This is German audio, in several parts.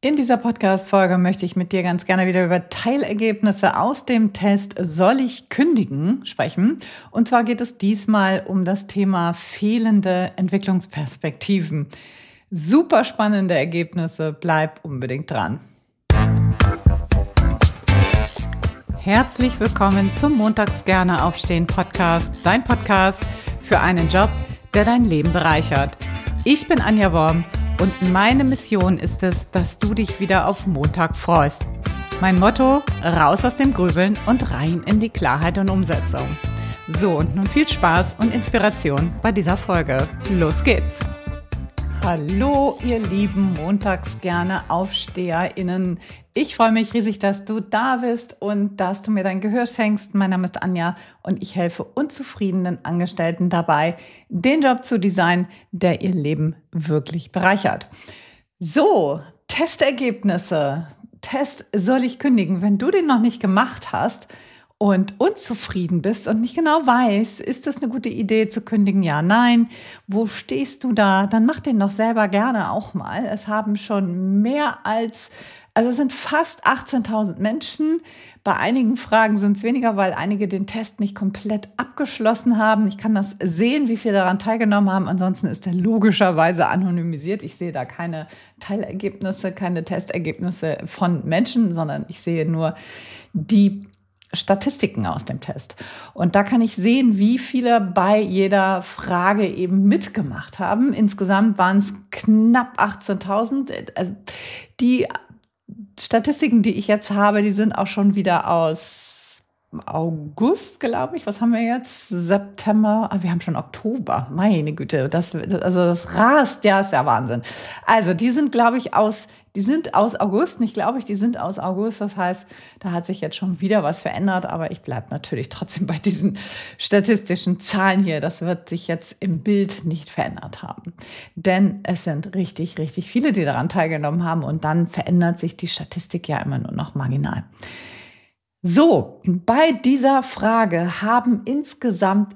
In dieser Podcast-Folge möchte ich mit dir ganz gerne wieder über Teilergebnisse aus dem Test Soll ich kündigen sprechen. Und zwar geht es diesmal um das Thema fehlende Entwicklungsperspektiven. Super spannende Ergebnisse, bleib unbedingt dran. Herzlich willkommen zum Montags gerne aufstehen Podcast, dein Podcast für einen Job, der dein Leben bereichert. Ich bin Anja Worm. Und meine Mission ist es, dass du dich wieder auf Montag freust. Mein Motto: raus aus dem Grübeln und rein in die Klarheit und Umsetzung. So, und nun viel Spaß und Inspiration bei dieser Folge. Los geht's! Hallo, ihr lieben Montags gerne AufsteherInnen. Ich freue mich riesig, dass du da bist und dass du mir dein Gehör schenkst. Mein Name ist Anja und ich helfe unzufriedenen Angestellten dabei, den Job zu designen, der ihr Leben wirklich bereichert. So, Testergebnisse. Test soll ich kündigen. Wenn du den noch nicht gemacht hast und unzufrieden bist und nicht genau weißt, ist das eine gute Idee zu kündigen? Ja, nein. Wo stehst du da? Dann mach den doch selber gerne auch mal. Es haben schon es sind fast 18.000 Menschen. Bei einigen Fragen sind es weniger, weil einige den Test nicht komplett abgeschlossen haben. Ich kann das sehen, wie viele daran teilgenommen haben. Ansonsten ist er logischerweise anonymisiert. Ich sehe da keine Teilergebnisse, keine Testergebnisse von Menschen, sondern ich sehe nur die Statistiken aus dem Test. Und da kann ich sehen, wie viele bei jeder Frage eben mitgemacht haben. Insgesamt waren es knapp 18.000. Also die Statistiken, die ich jetzt habe, die sind auch schon wieder aus August, glaube ich. Was haben wir jetzt? September? Wir haben schon Oktober. Meine Güte, das rast, ja, ist ja Wahnsinn. Also die sind, glaube ich, die sind aus August, die sind aus August. Das heißt, da hat sich jetzt schon wieder was verändert, aber ich bleibe natürlich trotzdem bei diesen statistischen Zahlen hier. Das wird sich jetzt im Bild nicht verändert haben. Denn es sind richtig, richtig viele, die daran teilgenommen haben und dann verändert sich die Statistik ja immer nur noch marginal. So, bei dieser Frage haben insgesamt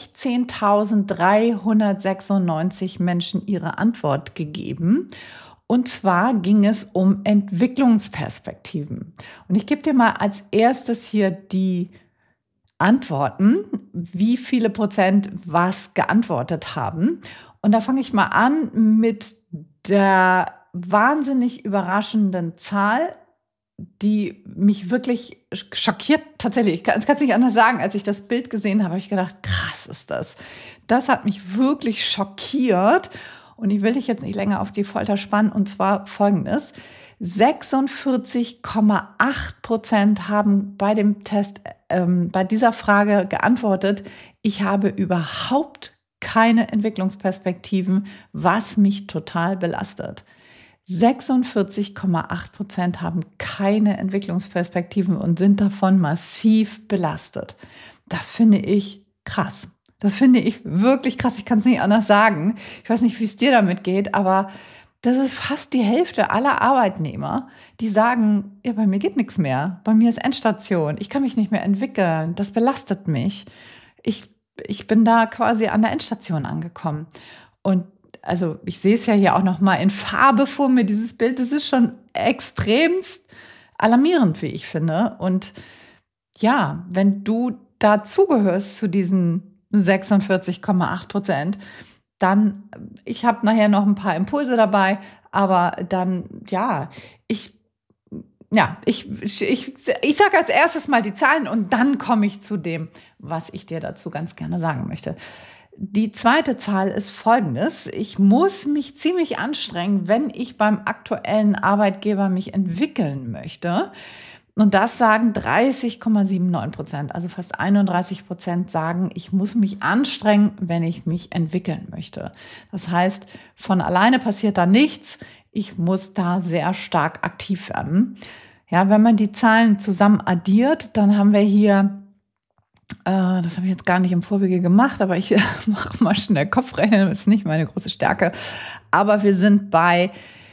16.396 Menschen ihre Antwort gegeben. Und zwar ging es um Entwicklungsperspektiven. Und ich gebe dir mal als erstes hier die Antworten, wie viele Prozent was geantwortet haben. Und da fange ich mal an mit der wahnsinnig überraschenden Zahl, die mich wirklich schockiert, tatsächlich. Ich kann es nicht anders sagen. Als ich das Bild gesehen habe, habe ich gedacht, krass ist das. Das hat mich wirklich schockiert. Und ich will dich jetzt nicht länger auf die Folter spannen. Und zwar Folgendes: 46,8% haben bei dem Test, bei dieser Frage geantwortet, ich habe überhaupt keine Entwicklungsperspektiven, was mich total belastet. 46,8% haben keine Entwicklungsperspektiven und sind davon massiv belastet. Das finde ich krass. Das finde ich wirklich krass. Ich kann es nicht anders sagen. Ich weiß nicht, wie es dir damit geht, aber das ist fast die Hälfte aller Arbeitnehmer, die sagen, ja, bei mir geht nichts mehr. Bei mir ist Endstation. Ich kann mich nicht mehr entwickeln. Das belastet mich. Ich bin da quasi an der Endstation angekommen. Und also ich sehe es ja hier auch noch mal in Farbe vor mir, dieses Bild. Das ist schon extremst alarmierend, wie ich finde. Und ja, wenn du dazugehörst zu diesen 46,8%, dann, ich habe nachher noch ein paar Impulse dabei, aber dann, ich sage als erstes mal die Zahlen und dann komme ich zu dem, was ich dir dazu ganz gerne sagen möchte. Die zweite Zahl ist folgendes: Ich muss mich ziemlich anstrengen, wenn ich beim aktuellen Arbeitgeber mich entwickeln möchte. Und das sagen 30,79%. Also fast 31% sagen, ich muss mich anstrengen, wenn ich mich entwickeln möchte. Das heißt, von alleine passiert da nichts. Ich muss da sehr stark aktiv werden. Ja, wenn man die Zahlen zusammen addiert, dann haben wir hier, das habe ich jetzt gar nicht im Vorwege gemacht, aber ich mache mal schnell Kopfrechnen, das ist nicht meine große Stärke. Aber wir sind bei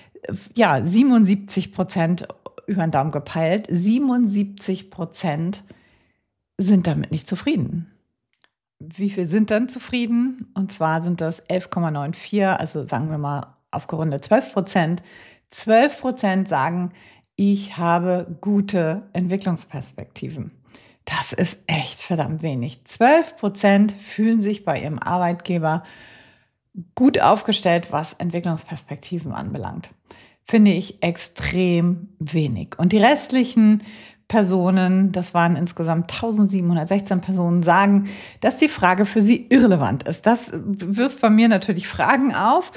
77% über den Daumen gepeilt. 77% sind damit nicht zufrieden. Wie viel sind dann zufrieden? Und zwar sind das 11,94, also sagen wir mal aufgerundet 12%, 12% sagen, ich habe gute Entwicklungsperspektiven. Das ist echt verdammt wenig. 12% fühlen sich bei ihrem Arbeitgeber gut aufgestellt, was Entwicklungsperspektiven anbelangt. Finde ich extrem wenig. Und die restlichen Personen, das waren insgesamt 1716 Personen, sagen, dass die Frage für sie irrelevant ist. Das wirft bei mir natürlich Fragen auf.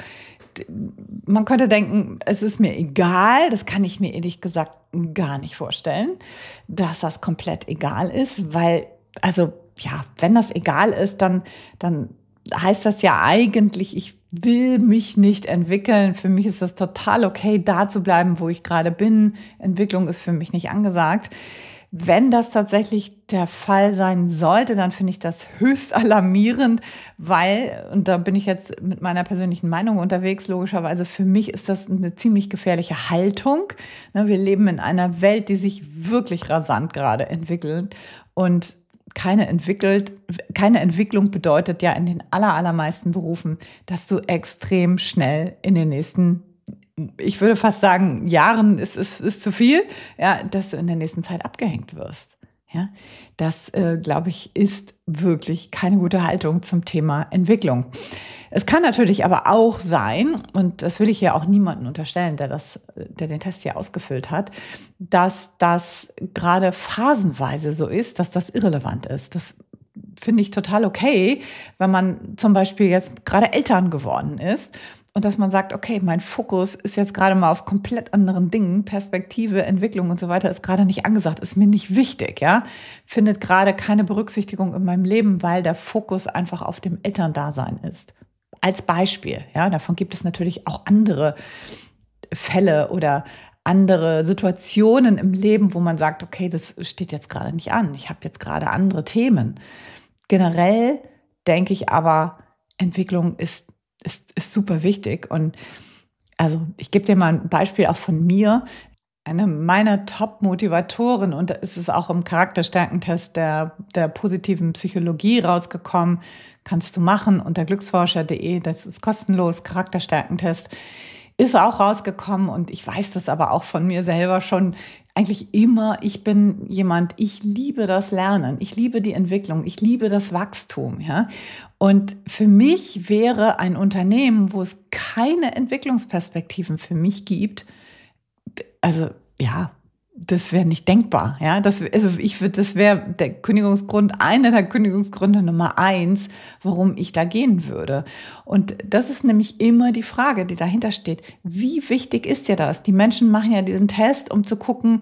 Man könnte denken, es ist mir egal. Das kann ich mir ehrlich gesagt gar nicht vorstellen, dass das komplett egal ist, weil, also ja, wenn das egal ist, dann heißt das ja eigentlich, ich will mich nicht entwickeln. Für mich ist das total okay, da zu bleiben, wo ich gerade bin. Entwicklung ist für mich nicht angesagt. Wenn das tatsächlich der Fall sein sollte, dann finde ich das höchst alarmierend, weil, und da bin ich jetzt mit meiner persönlichen Meinung unterwegs, logischerweise, für mich ist das eine ziemlich gefährliche Haltung. Wir leben in einer Welt, die sich wirklich rasant gerade entwickelt, und keine Entwicklung bedeutet ja in den allermeisten Berufen, dass du extrem schnell in den nächsten, ich würde fast sagen, Jahren ist zu viel, ja, dass du in der nächsten Zeit abgehängt wirst. Ja, das, glaube ich, ist wirklich keine gute Haltung zum Thema Entwicklung. Es kann natürlich aber auch sein, und das will ich ja auch niemandem unterstellen, der den Test hier ausgefüllt hat, dass das gerade phasenweise so ist, dass das irrelevant ist. Das finde ich total okay, wenn man zum Beispiel jetzt gerade Eltern geworden ist und dass man sagt, okay, mein Fokus ist jetzt gerade mal auf komplett anderen Dingen, Perspektive, Entwicklung und so weiter ist gerade nicht angesagt, ist mir nicht wichtig, ja, findet gerade keine Berücksichtigung in meinem Leben, weil der Fokus einfach auf dem Elterndasein ist. Als Beispiel, ja, davon gibt es natürlich auch andere Fälle oder andere Situationen im Leben, wo man sagt, okay, das steht jetzt gerade nicht an, ich habe jetzt gerade andere Themen. Generell denke ich aber, Entwicklung ist super wichtig. Und also ich gebe dir mal ein Beispiel auch von mir. Eine meiner Top-Motivatoren, und da ist es auch im Charakterstärkentest der positiven Psychologie rausgekommen, kannst du machen unter glücksforscher.de, das ist kostenlos, Charakterstärkentest, ist auch rausgekommen, und ich weiß das aber auch von mir selber schon eigentlich immer, ich bin jemand, ich liebe das Lernen, ich liebe die Entwicklung, ich liebe das Wachstum, ja. Und für mich wäre ein Unternehmen, wo es keine Entwicklungsperspektiven für mich gibt, also ja, das wäre nicht denkbar, ja. Das wäre der Kündigungsgrund, einer der Kündigungsgründe Nummer 1, warum ich da gehen würde. Und das ist nämlich immer die Frage, die dahinter steht. Wie wichtig ist dir das? Die Menschen machen ja diesen Test, um zu gucken,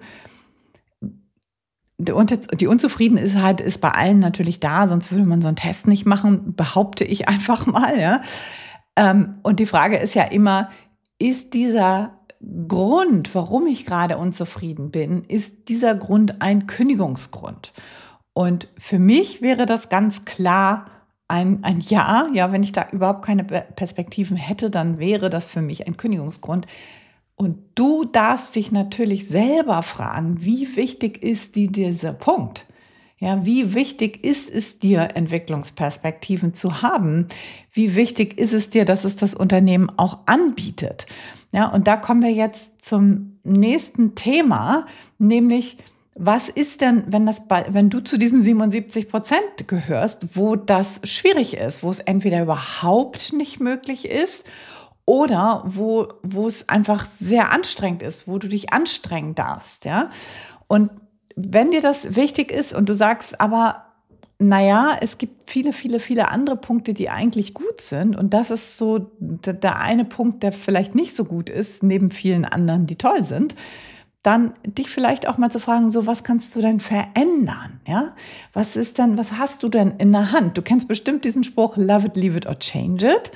die Unzufriedenheit ist bei allen natürlich da, sonst würde man so einen Test nicht machen, behaupte ich einfach mal, ja. Und die Frage ist ja immer, ist dieser Grund, warum ich gerade unzufrieden bin, ist dieser Grund ein Kündigungsgrund? Und für mich wäre das ganz klar ein Ja. Ja, wenn ich da überhaupt keine Perspektiven hätte, dann wäre das für mich ein Kündigungsgrund. Und du darfst dich natürlich selber fragen, wie wichtig ist dir dieser Punkt? Ja, wie wichtig ist es dir, Entwicklungsperspektiven zu haben? Wie wichtig ist es dir, dass es das Unternehmen auch anbietet? Ja, und da kommen wir jetzt zum nächsten Thema, nämlich, was ist denn, wenn du zu diesen 77% gehörst, wo das schwierig ist, wo es entweder überhaupt nicht möglich ist oder wo es einfach sehr anstrengend ist, wo du dich anstrengen darfst, ja? Und wenn dir das wichtig ist und du sagst, aber naja, es gibt viele andere Punkte, die eigentlich gut sind, und das ist so der eine Punkt, der vielleicht nicht so gut ist, neben vielen anderen, die toll sind, dann dich vielleicht auch mal zu fragen, so, was kannst du denn verändern? Ja? Was hast du denn in der Hand? Du kennst bestimmt diesen Spruch, love it, leave it or change it.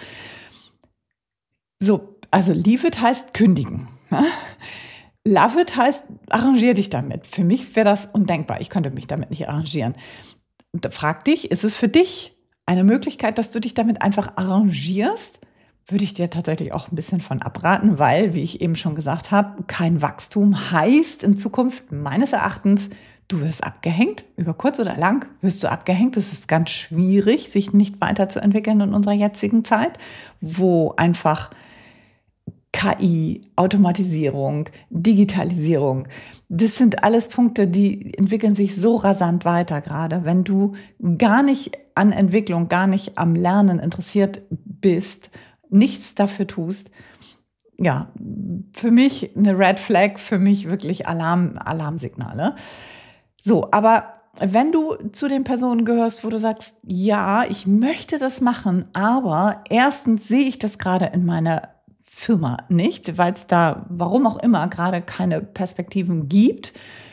So, also leave it heißt kündigen. Ja? Love it heißt, arrangier dich damit. Für mich wäre das undenkbar. Ich könnte mich damit nicht arrangieren. Und frag dich, ist es für dich eine Möglichkeit, dass du dich damit einfach arrangierst? Würde ich dir tatsächlich auch ein bisschen von abraten, weil, wie ich eben schon gesagt habe, kein Wachstum heißt in Zukunft meines Erachtens, du wirst abgehängt. Über kurz oder lang wirst du abgehängt. Es ist ganz schwierig, sich nicht weiterzuentwickeln in unserer jetzigen Zeit, wo einfach KI, Automatisierung, Digitalisierung. Das sind alles Punkte, die entwickeln sich so rasant weiter gerade. Wenn du gar nicht an Entwicklung, gar nicht am Lernen interessiert bist, nichts dafür tust, ja, für mich eine Red Flag, für mich wirklich Alarmsignale. So, aber wenn du zu den Personen gehörst, wo du sagst, ja, ich möchte das machen, aber erstens sehe ich das gerade in meiner Firma nicht, weil es da, warum auch immer, gerade keine Perspektiven gibt.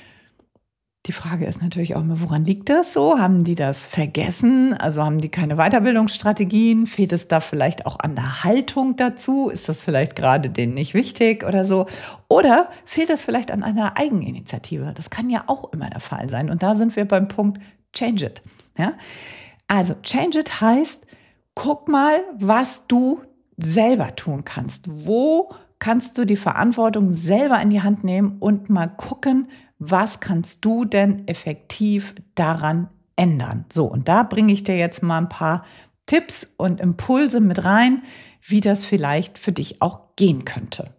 Die Frage ist natürlich auch immer, woran liegt das so? Haben die das vergessen? Also haben die keine Weiterbildungsstrategien? Fehlt es da vielleicht auch an der Haltung dazu? Ist das vielleicht gerade denen nicht wichtig oder so? Oder fehlt es vielleicht an einer Eigeninitiative? Das kann ja auch immer der Fall sein. Und da sind wir beim Punkt Change It. Ja? Also Change It heißt, guck mal, was du selber tun kannst. Wo kannst du die Verantwortung selber in die Hand nehmen und mal gucken, was kannst du denn effektiv daran ändern? So, und da bringe ich dir jetzt mal ein paar Tipps und Impulse mit rein, wie das vielleicht für dich auch gehen könnte.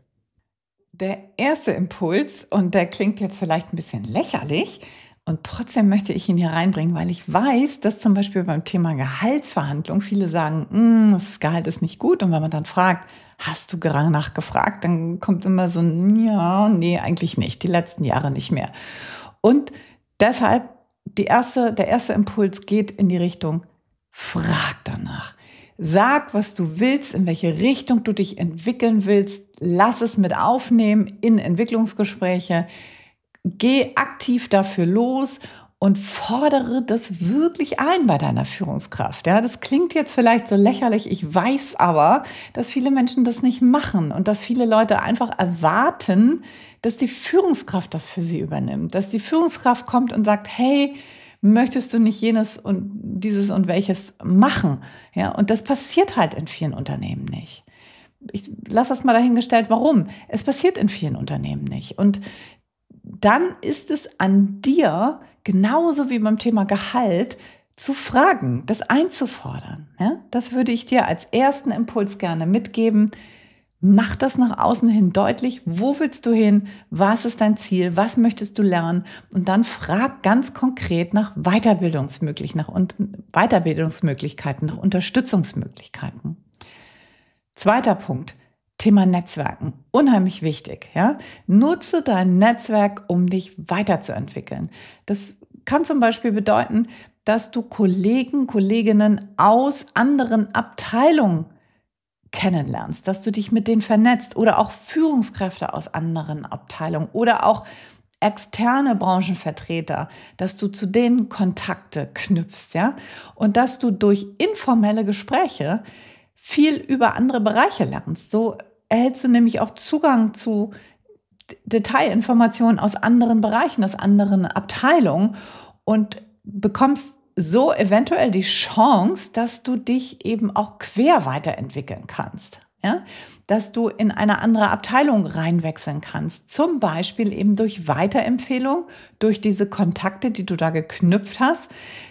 Der erste Impuls, und der klingt jetzt vielleicht ein bisschen lächerlich, und trotzdem möchte ich ihn hier reinbringen, weil ich weiß, dass zum Beispiel beim Thema Gehaltsverhandlung viele sagen, das Gehalt ist nicht gut. Und wenn man dann fragt, hast du nachgefragt, dann kommt immer so ein, ja, nee, eigentlich nicht, die letzten Jahre nicht mehr. Und deshalb, der erste Impuls geht in die Richtung, frag danach. Sag, was du willst, in welche Richtung du dich entwickeln willst. Lass es mit aufnehmen in Entwicklungsgespräche. Geh aktiv dafür los und fordere das wirklich ein bei deiner Führungskraft. Ja, das klingt jetzt vielleicht so lächerlich. Ich weiß aber, dass viele Menschen das nicht machen und dass viele Leute einfach erwarten, dass die Führungskraft das für sie übernimmt. Dass die Führungskraft kommt und sagt, hey, möchtest du nicht jenes und dieses und welches machen? Ja, und das passiert halt in vielen Unternehmen nicht. Ich lasse das mal dahingestellt, warum. Es passiert in vielen Unternehmen nicht. Und dann ist es an dir, genauso wie beim Thema Gehalt, zu fragen, das einzufordern. Ja? Das würde ich dir als ersten Impuls gerne mitgeben. Mach das nach außen hin deutlich. Wo willst du hin? Was ist dein Ziel? Was möchtest du lernen? Und dann frag ganz konkret nach Weiterbildungsmöglichkeiten, nach Unterstützungsmöglichkeiten. Zweiter Punkt. Thema Netzwerken, unheimlich wichtig. Ja? Nutze dein Netzwerk, um dich weiterzuentwickeln. Das kann zum Beispiel bedeuten, dass du Kolleginnen aus anderen Abteilungen kennenlernst, dass du dich mit denen vernetzt oder auch Führungskräfte aus anderen Abteilungen oder auch externe Branchenvertreter, dass du zu denen Kontakte knüpfst, ja? Und dass du durch informelle Gespräche viel über andere Bereiche lernst. So erhältst du nämlich auch Zugang zu Detailinformationen aus anderen Bereichen, aus anderen Abteilungen und bekommst so eventuell die Chance, dass du dich eben auch quer weiterentwickeln kannst. Ja? Dass du in eine andere Abteilung reinwechseln kannst. Zum Beispiel eben durch Weiterempfehlung, durch diese Kontakte, die du da geknüpft hast,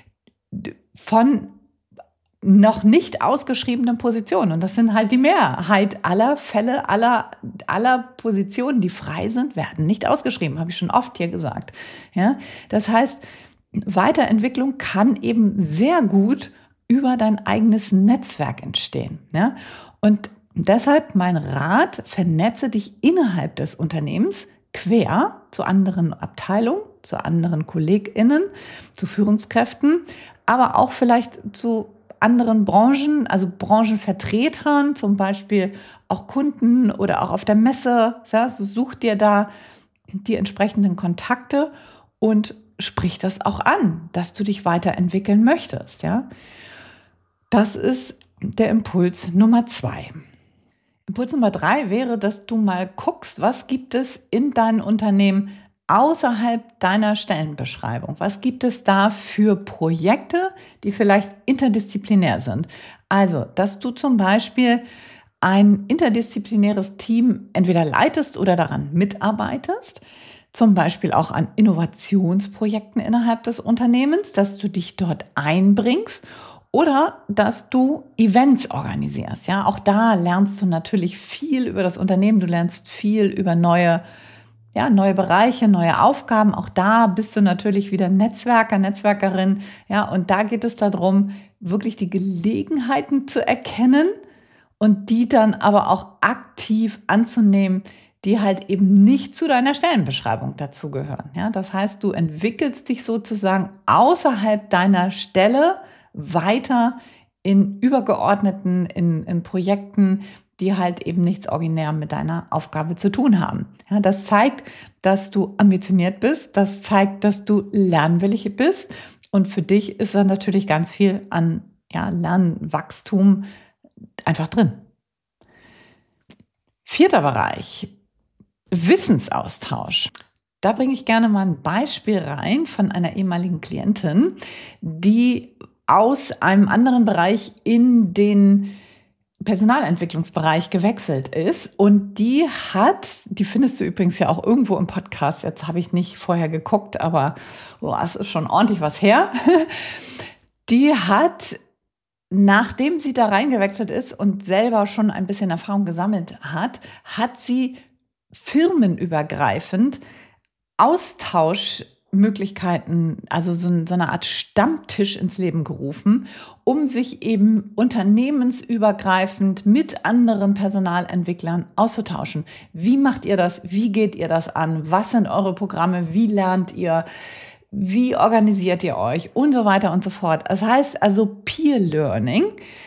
von noch nicht ausgeschriebenen Positionen. Und das sind halt die Mehrheit aller Fälle, aller Positionen, die frei sind, werden nicht ausgeschrieben, habe ich schon oft hier gesagt. Ja? Das heißt, Weiterentwicklung kann eben sehr gut über dein eigenes Netzwerk entstehen. Ja? Und deshalb mein Rat, vernetze dich innerhalb des Unternehmens quer zu anderen Abteilungen, zu anderen KollegInnen, zu Führungskräften, aber auch vielleicht zu anderen Branchen, also Branchenvertretern, zum Beispiel auch Kunden oder auch auf der Messe. Ja, so such dir da die entsprechenden Kontakte und sprich das auch an, dass du dich weiterentwickeln möchtest. Ja? Das ist der Impuls Nummer 2. Impuls Nummer 3 wäre, dass du mal guckst, was gibt es in deinem Unternehmen außerhalb deiner Stellenbeschreibung. Was gibt es da für Projekte, die vielleicht interdisziplinär sind? Also, dass du zum Beispiel ein interdisziplinäres Team entweder leitest oder daran mitarbeitest, zum Beispiel auch an Innovationsprojekten innerhalb des Unternehmens, dass du dich dort einbringst Oder dass du Events organisierst. Ja, auch da lernst du natürlich viel über das Unternehmen. Du lernst viel über neue Bereiche, neue Aufgaben. Auch da bist du natürlich wieder Netzwerker, Netzwerkerin. Ja, und da geht es darum, wirklich die Gelegenheiten zu erkennen und die dann aber auch aktiv anzunehmen, die halt eben nicht zu deiner Stellenbeschreibung dazugehören. Ja, das heißt, du entwickelst dich sozusagen außerhalb deiner Stelle weiter in übergeordneten, in Projekten, die halt eben nichts originär mit deiner Aufgabe zu tun haben. Ja, das zeigt, dass du ambitioniert bist, das zeigt, dass du lernwillig bist und für dich ist da natürlich ganz viel an Lernwachstum einfach drin. 4. Bereich, Wissensaustausch. Da bringe ich gerne mal ein Beispiel rein von einer ehemaligen Klientin, die aus einem anderen Bereich in den Personalentwicklungsbereich gewechselt ist und die findest du übrigens ja auch irgendwo im Podcast, jetzt habe ich nicht vorher geguckt, aber es ist schon ordentlich was her, die hat, nachdem sie da reingewechselt ist und selber schon ein bisschen Erfahrung gesammelt hat sie firmenübergreifend Austauschmöglichkeiten, also so eine Art Stammtisch ins Leben gerufen, um sich eben unternehmensübergreifend mit anderen Personalentwicklern auszutauschen. Wie macht ihr das? Wie geht ihr das an? Was sind eure Programme? Wie lernt ihr? Wie organisiert ihr euch? Und so weiter und so fort. Das heißt also Peer Learning,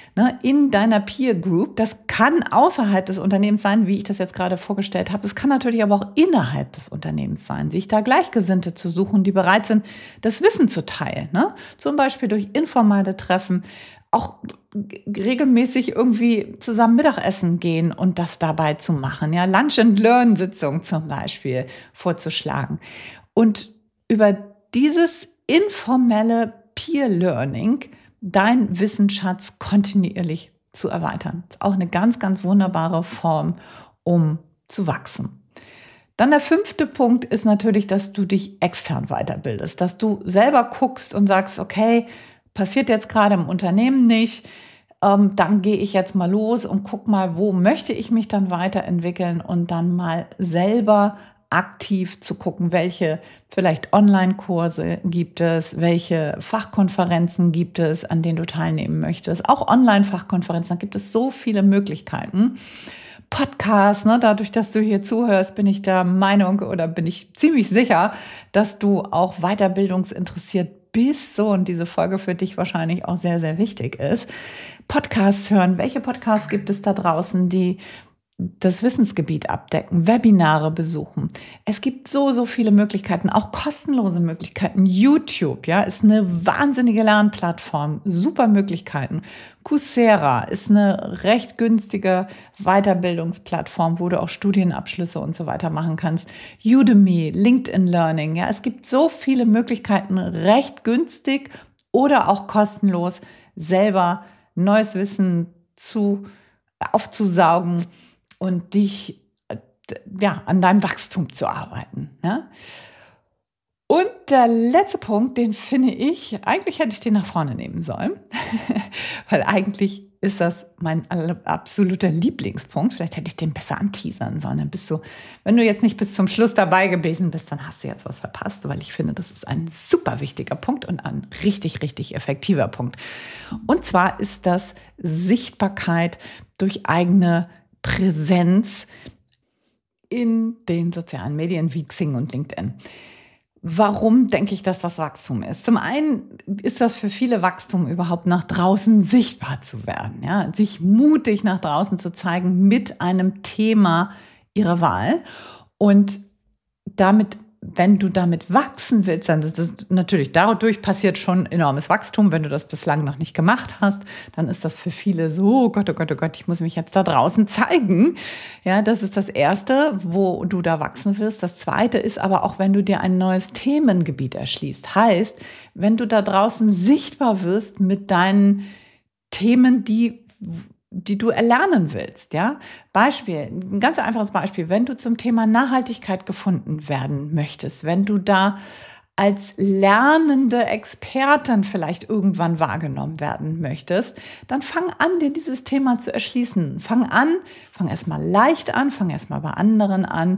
in deiner Peer Group. Das kann außerhalb des Unternehmens sein, wie ich das jetzt gerade vorgestellt habe. Es kann natürlich aber auch innerhalb des Unternehmens sein, sich da Gleichgesinnte zu suchen, die bereit sind, das Wissen zu teilen. Zum Beispiel durch informale Treffen, auch regelmäßig irgendwie zusammen Mittagessen gehen und das dabei zu machen. Ja, Lunch and Learn Sitzung zum Beispiel vorzuschlagen. Und über dieses informelle Peer Learning dein Wissensschatz kontinuierlich zu erweitern. Das ist auch eine ganz, ganz wunderbare Form, um zu wachsen. Dann der 5. Punkt ist natürlich, dass du dich extern weiterbildest, dass du selber guckst und sagst, okay, passiert jetzt gerade im Unternehmen nicht, dann gehe ich jetzt mal los und guck mal, wo möchte ich mich dann weiterentwickeln und dann mal selber aktiv zu gucken, welche vielleicht Online-Kurse gibt es, welche Fachkonferenzen gibt es, an denen du teilnehmen möchtest. Auch Online-Fachkonferenzen, da gibt es so viele Möglichkeiten. Podcasts, dadurch, dass du hier zuhörst, bin ich der Meinung oder bin ich ziemlich sicher, dass du auch weiterbildungsinteressiert bist. So, und diese Folge für dich wahrscheinlich auch sehr, sehr wichtig ist. Podcasts hören. Welche Podcasts gibt es da draußen, die das Wissensgebiet abdecken, Webinare besuchen. Es gibt so viele Möglichkeiten, auch kostenlose Möglichkeiten. YouTube, ist eine wahnsinnige Lernplattform, super Möglichkeiten. Coursera ist eine recht günstige Weiterbildungsplattform, wo du auch Studienabschlüsse und so weiter machen kannst. Udemy, LinkedIn Learning, es gibt so viele Möglichkeiten, recht günstig oder auch kostenlos selber neues Wissen aufzusaugen und dich an deinem Wachstum zu arbeiten. Ja? Und der letzte Punkt, den finde ich, eigentlich hätte ich den nach vorne nehmen sollen, weil eigentlich ist das mein absoluter Lieblingspunkt. Vielleicht hätte ich den besser anteasern sollen. Dann wenn du jetzt nicht bis zum Schluss dabei gewesen bist, dann hast du jetzt was verpasst, weil ich finde, das ist ein super wichtiger Punkt und ein richtig, richtig effektiver Punkt. Und zwar ist das Sichtbarkeit durch eigene Präsenz in den sozialen Medien wie Xing und LinkedIn. Warum denke ich, dass das Wachstum ist? Zum einen ist das für viele Wachstum, überhaupt nach draußen sichtbar zu werden, sich mutig nach draußen zu zeigen mit einem Thema ihrer Wahl und damit, wenn du damit wachsen willst, dann ist das natürlich dadurch passiert schon enormes Wachstum. Wenn du das bislang noch nicht gemacht hast, dann ist das für viele so, oh Gott, ich muss mich jetzt da draußen zeigen. Ja, das ist das Erste, wo du da wachsen wirst. Das Zweite ist aber auch, wenn du dir ein neues Themengebiet erschließt. Heißt, wenn du da draußen sichtbar wirst mit deinen Themen, die du erlernen willst, Beispiel, ein ganz einfaches Beispiel, wenn du zum Thema Nachhaltigkeit gefunden werden möchtest, wenn du da als lernende Expertin vielleicht irgendwann wahrgenommen werden möchtest, dann fang an, dir dieses Thema zu erschließen. Fang erstmal leicht an, fang erstmal bei anderen an,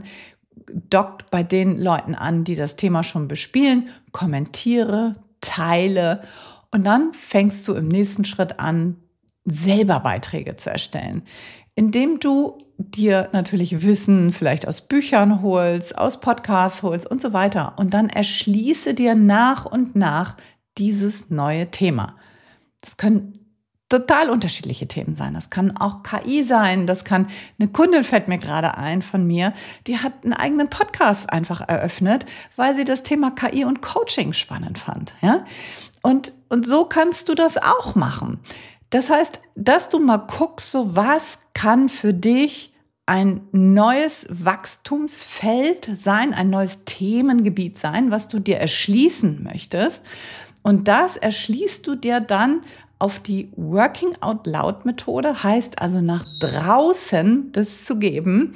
dockt bei den Leuten an, die das Thema schon bespielen, kommentiere, teile und dann fängst du im nächsten Schritt an, selber Beiträge zu erstellen, indem du dir natürlich Wissen vielleicht aus Büchern holst, aus Podcasts holst und so weiter. Und dann erschließe dir nach und nach dieses neue Thema. Das können total unterschiedliche Themen sein. Das kann auch KI sein. Das kann, eine Kundin fällt mir gerade ein von mir, die hat einen eigenen Podcast einfach eröffnet, weil sie das Thema KI und Coaching spannend fand. Ja? Und so kannst du das auch machen. Das heißt, dass du mal guckst, so was kann für dich ein neues Wachstumsfeld sein, ein neues Themengebiet sein, was du dir erschließen möchtest. Und das erschließt du dir dann auf die Working Out Loud Methode, heißt also nach draußen das zu geben,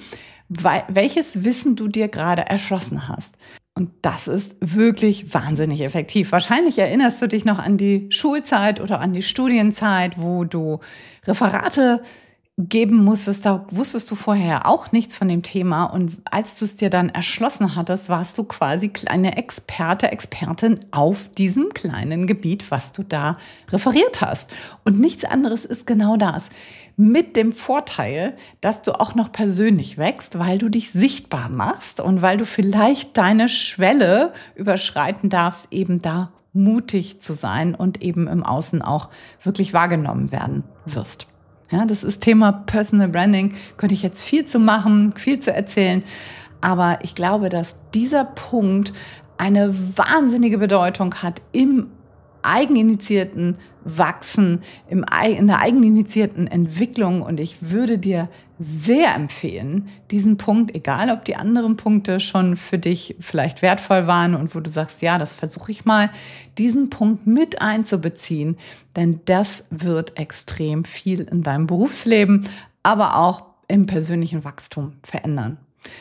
welches Wissen du dir gerade erschlossen hast. Und das ist wirklich wahnsinnig effektiv. Wahrscheinlich erinnerst du dich noch an die Schulzeit oder an die Studienzeit, wo du Referate geben musstest. Da wusstest du vorher auch nichts von dem Thema. Und als du es dir dann erschlossen hattest, warst du quasi kleine Expertin auf diesem kleinen Gebiet, was du da referiert hast. Und nichts anderes ist genau das. Mit dem Vorteil, dass du auch noch persönlich wächst, weil du dich sichtbar machst und weil du vielleicht deine Schwelle überschreiten darfst, eben da mutig zu sein und eben im Außen auch wirklich wahrgenommen werden wirst. Ja, das ist Thema Personal Branding. Könnte ich jetzt viel zu machen, viel zu erzählen. Aber ich glaube, dass dieser Punkt eine wahnsinnige Bedeutung hat im eigeninitiierten Wachsen, in der eigeninitiierten Entwicklung. Und ich würde dir sehr empfehlen, diesen Punkt, egal ob die anderen Punkte schon für dich vielleicht wertvoll waren und wo du sagst, ja, das versuche ich mal, diesen Punkt mit einzubeziehen, denn das wird extrem viel in deinem Berufsleben, aber auch im persönlichen Wachstum verändern.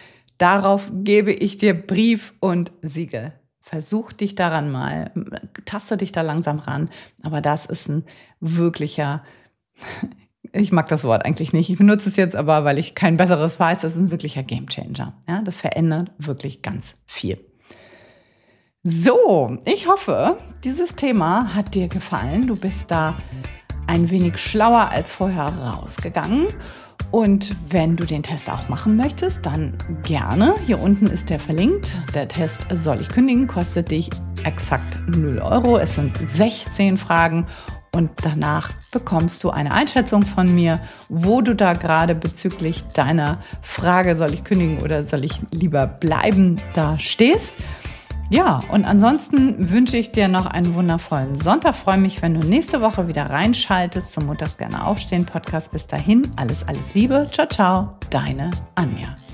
Darauf gebe ich dir Brief und Siegel. Versuch dich daran mal, taste dich da langsam ran. Aber das ist ein wirklicher, ich mag das Wort eigentlich nicht, ich benutze es jetzt aber, weil ich kein besseres weiß, das ist ein wirklicher Gamechanger. Ja, das verändert wirklich ganz viel. So, ich hoffe, dieses Thema hat dir gefallen. Du bist da ein wenig schlauer als vorher rausgegangen. Und wenn du den Test auch machen möchtest, dann gerne. Hier unten ist der verlinkt. Der Test Soll ich kündigen? Kostet dich exakt 0 Euro. Es sind 16 Fragen und danach bekommst du eine Einschätzung von mir, wo du da gerade bezüglich deiner Frage, soll ich kündigen oder soll ich lieber bleiben, da stehst. Ja, und ansonsten wünsche ich dir noch einen wundervollen Sonntag. Freue mich, wenn du nächste Woche wieder reinschaltest zum Montags gerne aufstehen Podcast. Bis dahin, alles Liebe. Ciao, ciao, deine Anja.